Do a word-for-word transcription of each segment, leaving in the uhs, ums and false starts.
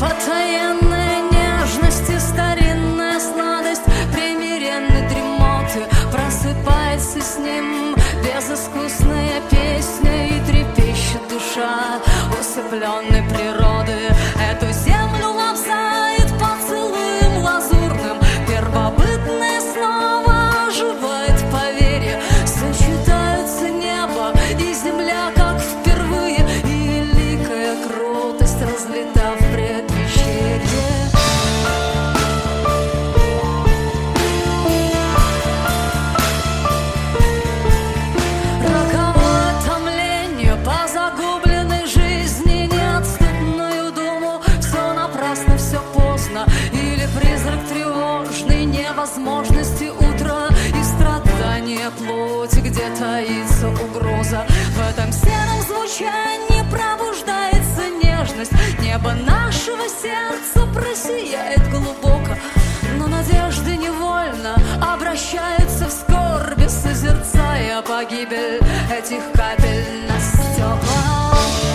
Потаенная нежность и старинная сладость примиренной дремоты просыпается с ним безыскусная песня, и трепещет душа усыпленной природы. Эту землю лобзает поцелуем лазурным, первобытное снова оживает по вере. Сочетаются небо и земля, как впервые, и великая крутость разлета в предвечерье. Роковое томление по загубленной жизни, неотступную думу, все напрасно, все поздно, или призрак тревожной невозможности утра и страдания плоти, где таится угроза. В этом сером звучании пробуждается нежность, небо нашего сердца просияет глубоко, но надежды невольно обращаются в скорби, созерцая погибель этих капель на стеклах.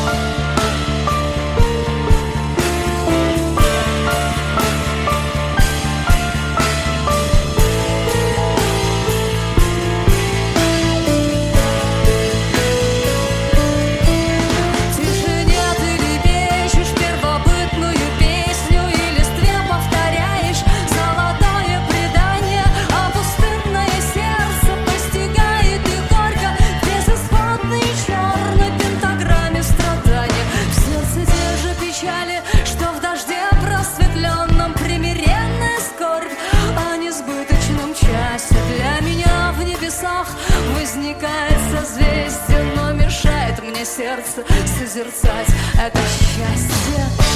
Возникает созвездие, но мешает мне сердце созерцать это счастье.